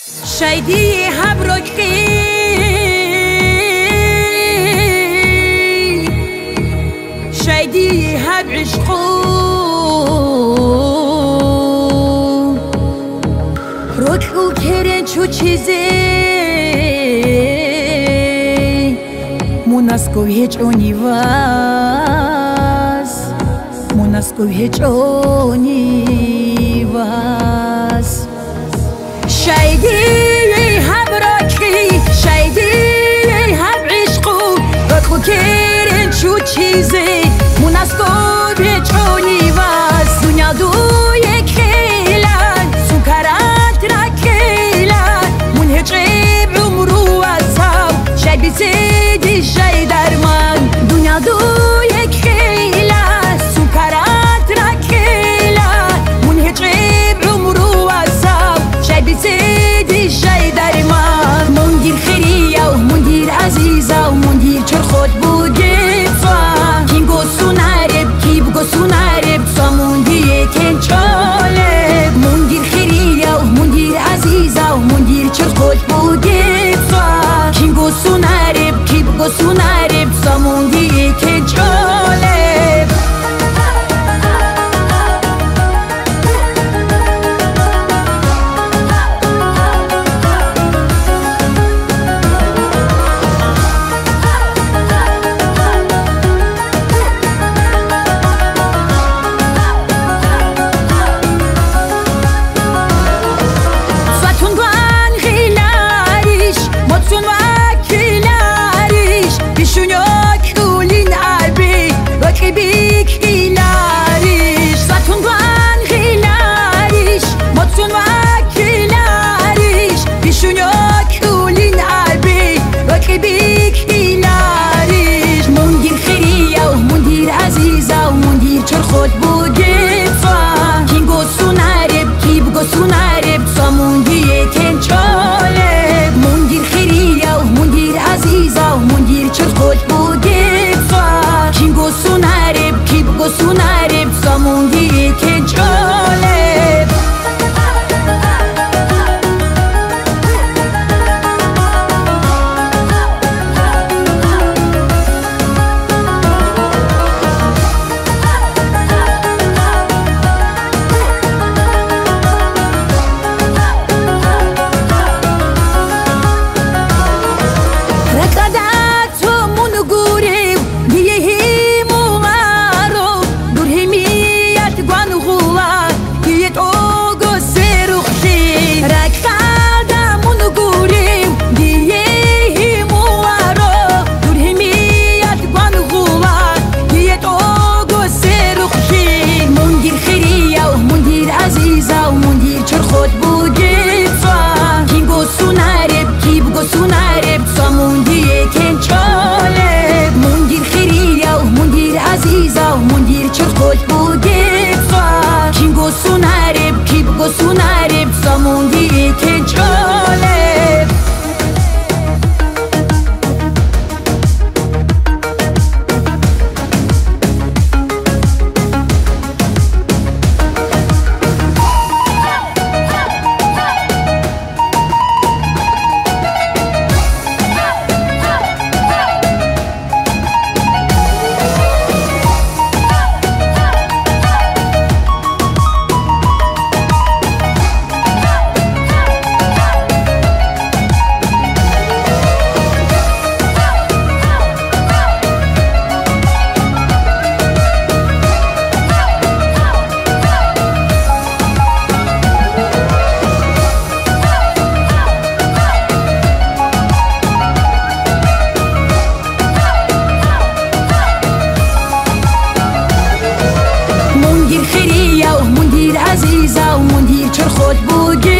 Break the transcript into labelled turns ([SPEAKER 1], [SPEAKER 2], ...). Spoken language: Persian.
[SPEAKER 1] شايدي هبركي شايدي هبعشقو روكو كرن شو چیزی موناسکو هیچ اونیواز موناسکو هیچ اونیواز شايدي هبركي شايدي هبعشقو روكو كرن شو چیزی موناسکو هیچ اونیواز دنیا دوی کیلان سوکرات را کیلان مون هیچ عیب عمرو وزاو شاید بیزیدی شاید درمان دنیا دوی کیلان سوکرات را کیلان مون هیچ عیب عمرو وزاو شاید بیزیدی شاید درمان مون دیر خیریه و مون دیر عزیزه و مون دیر چر خود بودی کینگو سونارب کیبگو سونارب سامون دیه کن چالب مون دیر خیریه و مون دیر عزیزه و مون دیر چر خود بودی کینگو سونارب کیبگو سونارب سامون دیه کن چالب خود بودی فا کینگو سونارب کیبگو سونارب سامون دیه کن چالب مون دیر خیریه و مون دیر عزیزه و مون دیر چر خود بودی فا کینگو سونارب کیبگو سونارب سامون دیه کن چالب سونارب سامون دیه کن چالب مون دیر خیریه و مون دیر عزیزه و مون دیر چر خود بودی